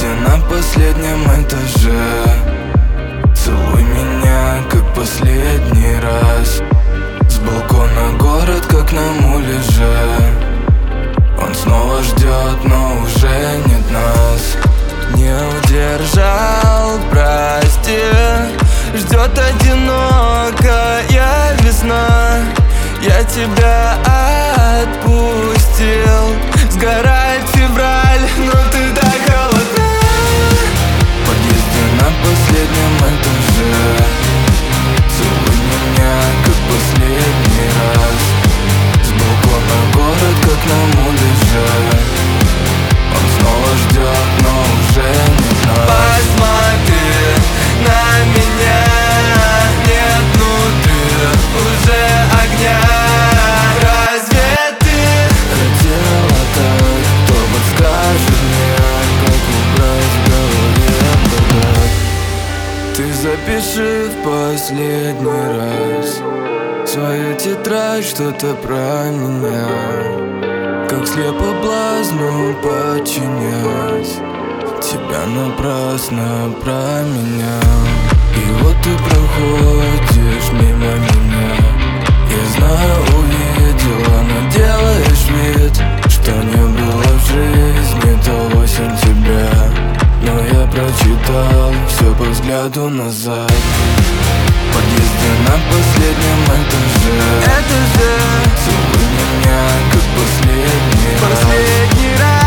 подъезде на последнем этаже. Целуй меня, как последний раз. С балкона город, как на муляже. Он снова ждет, но уже нет нас. Не удержал, прости. Ждет одинокая весна. Я тебя отпустил. Сгорает февраль, но ты так холодна. В подъезде на последнем этаже. Целуй меня, как последний раз. С балкона город, как на муляже. Он снова ждет, но уже не нас. Посмотри на меня. Нет внутри уже огня. Разве ты хотела так? Кто подскажет мне, как убрать в голове бардак? Ты запиши в последний раз свою тетрадь, что-то про меня. Как слепо блазну подчинясь. Тебя напрасно про меня. И вот ты проходишь мимо меня. Я знаю, увидела, но делаешь вид, что не было в жизни того сентября. Но я прочитал все по взгляду назад. В подъезде на последнем этаже. Целуй меня, как последний раз.